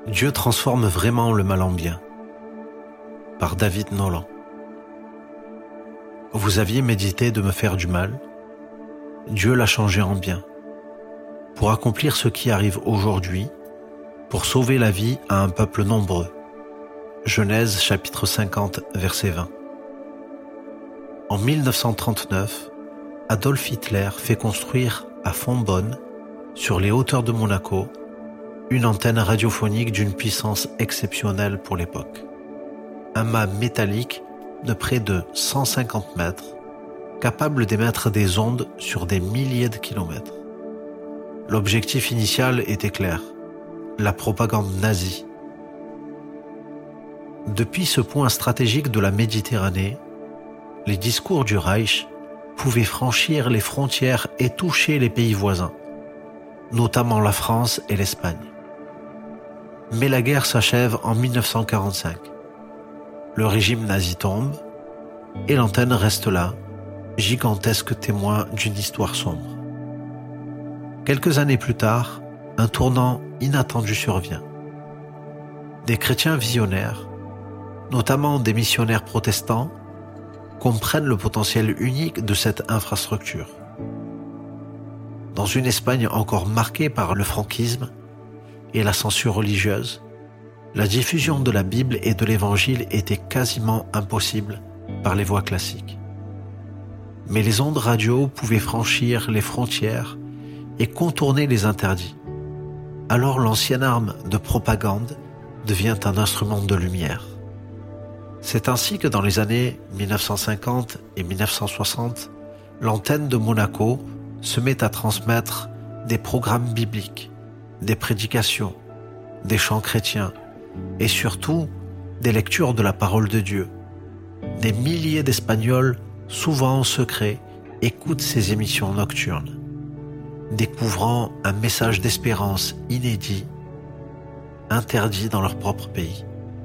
Dieu transforme vraiment le mal en bien. Par David Nolan. Vous aviez médité de me faire du mal. Dieu l'a changé en bien. Pour accomplir ce qui arrive aujourd'hui, pour sauver la vie à un peuple nombreux. Genèse chapitre 50, verset 20. En 1939, Adolf Hitler fait construire à Fontbonne, sur les hauteurs de Monaco, une antenne radiophonique d'une puissance exceptionnelle pour l'époque. Un mât métallique de près de 150 mètres, capable d'émettre des ondes sur des milliers de kilomètres. L'objectif initial était clair, la propagande nazie. Depuis ce point stratégique de la Méditerranée, les discours du Reich pouvaient franchir les frontières et toucher les pays voisins, notamment la France et l'Espagne. Mais la guerre s'achève en 1945. Le régime nazi tombe et l'antenne reste là, gigantesque témoin d'une histoire sombre. Quelques années plus tard, un tournant inattendu survient. Des chrétiens visionnaires, notamment des missionnaires protestants, comprennent le potentiel unique de cette infrastructure. Dans une Espagne encore marquée par le franquisme et la censure religieuse, la diffusion de la Bible et de l'Évangile était quasiment impossible par les voies classiques. Mais les ondes radio pouvaient franchir les frontières et contourner les interdits. Alors l'ancienne arme de propagande devient un instrument de lumière. C'est ainsi que dans les années 1950 et 1960, l'antenne de Monaco se met à transmettre des programmes bibliques, des prédications, des chants chrétiens et surtout des lectures de la parole de Dieu. Des milliers d'Espagnols, souvent en secret, écoutent ces émissions nocturnes, découvrant un message d'espérance inédit, interdit dans leur propre pays.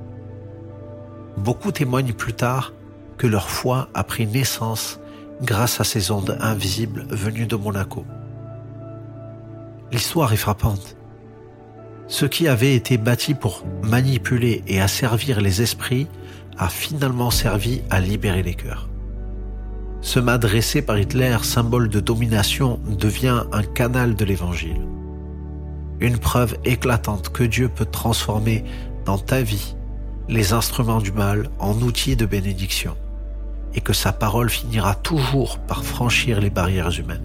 Beaucoup témoignent plus tard que leur foi a pris naissance grâce à ces ondes invisibles venues de Monaco. L'histoire est frappante. Ce qui avait été bâti pour manipuler et asservir les esprits a finalement servi à libérer les cœurs. Ce mât dressé par Hitler, symbole de domination, devient un canal de l'Évangile. Une preuve éclatante que Dieu peut transformer dans ta vie les instruments du mal en outils de bénédiction et que sa parole finira toujours par franchir les barrières humaines.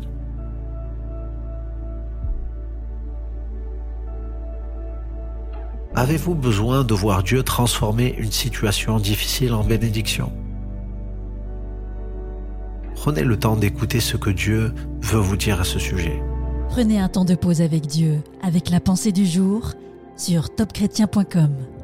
Avez-vous besoin de voir Dieu transformer une situation difficile en bénédiction? Prenez le temps d'écouter ce que Dieu veut vous dire à ce sujet. Prenez un temps de pause avec Dieu, avec la pensée du jour, sur topchrétien.com.